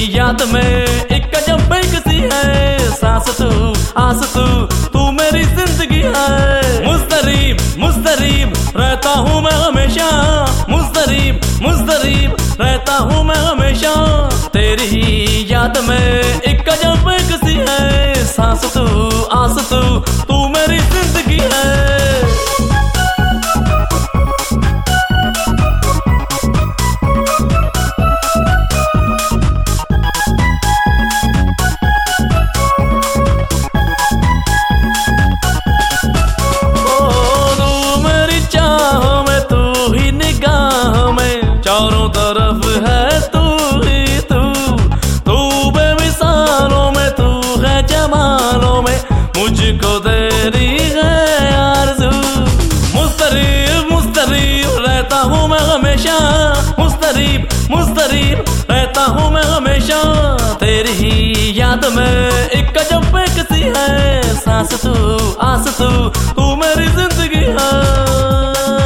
याद में एक गजब बेकसी है। सांस तू आस तू मेरी जिंदगी है। मुस्तरीब मुस्तरीब रहता हूँ मैं हमेशा, मुस्तरीब मुस्तरीब रहता हूँ मैं हमेशा। तेरी ही याद में एक गजब बेकसी है। सांस तू आस तू मेरी जिंदगी है। चारों तरफ है तू ही तू बेमिसालों में, तू है जमालों में, मुझको तेरी है आरज़ू। मुस्तरीब मुस्तरीब रहता हूँ मैं हमेशा, मुस्तरीब मुस्तरीब रहता हूँ मैं हमेशा। तेरी ही याद में एक गजब बेकसी है। सांस तू आस तू मेरी जिंदगी है।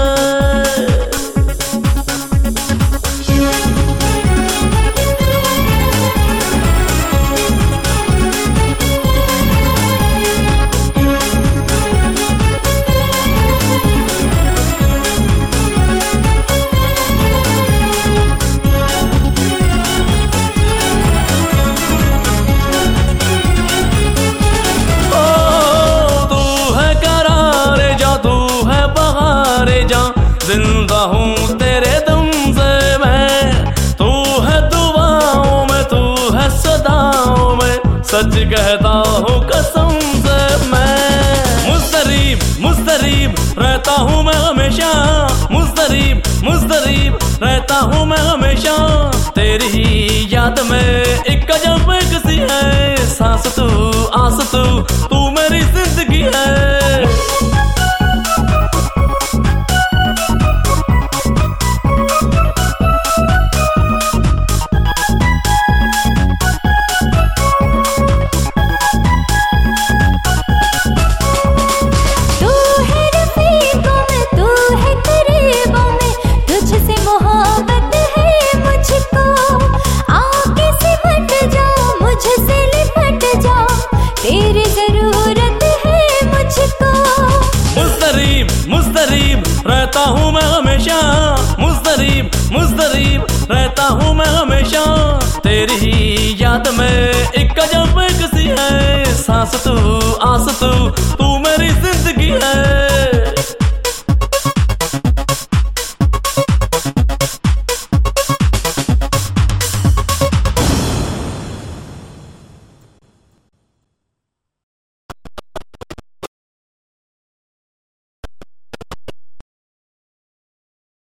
जिंदा हूँ तेरे दम से मैं, तू है दुआओं में, तू है सदाओं में, सच कहता हूँ कसम से मैं। मुस्तरीब मुस्तरीब रहता हूँ मैं हमेशा, मुस्तरीब मुस्तरीब रहता हूँ मैं हमेशा। तेरी ही याद में एक गजब बेकसी है। सांस तू आस तू मेरी जिंदगी है। मुस्तरीब रहता हूँ मैं हमेशा, मुस्तरीब मुस्तरीब रहता हूँ मैं हमेशा। तेरी ही याद में एक गजब बेकसी है। सांस तू आस तू